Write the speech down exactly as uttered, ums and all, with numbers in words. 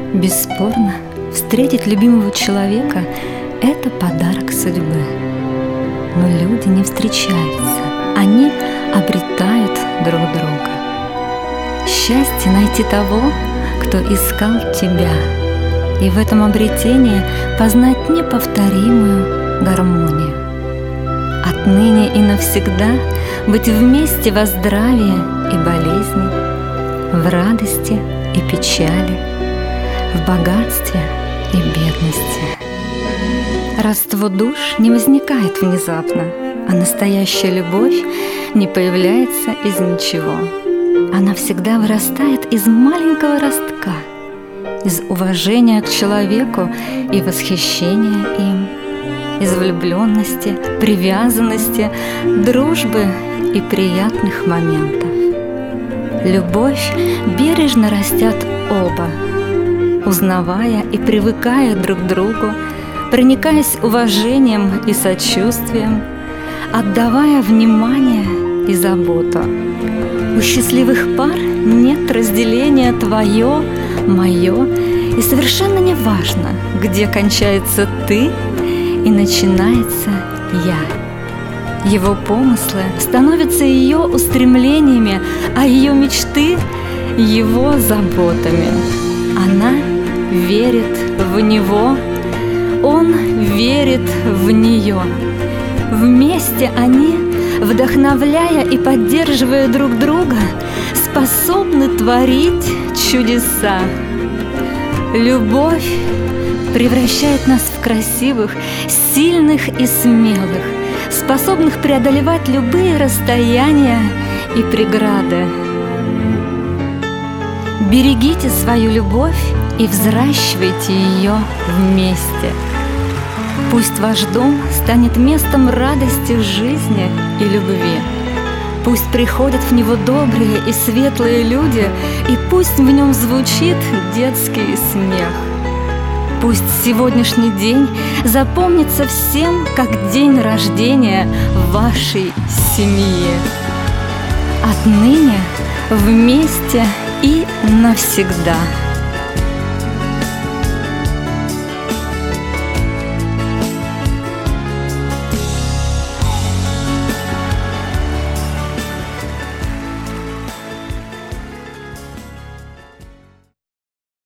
Бесспорно, встретить любимого человека – это подарок судьбы. Но люди не встречаются, они обретают друг друга. Счастье найти того, кто искал тебя, и в этом обретении познать неповторимую гармонию. Отныне и навсегда быть вместе во здравии и болезни, в радости и печали, в богатстве и бедности. Родство душ не возникает внезапно, а настоящая любовь не появляется из ничего. Она всегда вырастает из маленького ростка, из уважения к человеку и восхищения им, из влюбленности, привязанности, дружбы и приятных моментов. Любовь бережно растят оба, узнавая и привыкая друг к другу, проникаясь уважением и сочувствием, отдавая внимание и заботу. У счастливых пар нет разделения твое, мое, и совершенно не важно, где кончается ты и начинается я. Его помыслы становятся ее устремлениями, а ее мечты – его заботами. Она верит в него, он верит в нее. Вместе они, вдохновляя и поддерживая друг друга, способны творить чудеса. Любовь превращает нас в красивых, сильных и смелых, способных преодолевать любые расстояния и преграды. Берегите свою любовь и взращивайте ее вместе. Пусть ваш дом станет местом радости жизни и любви. Пусть приходят в него добрые и светлые люди, и пусть в нем звучит детский смех. Пусть сегодняшний день запомнится всем, как день рождения вашей семьи. Отныне вместе и навсегда.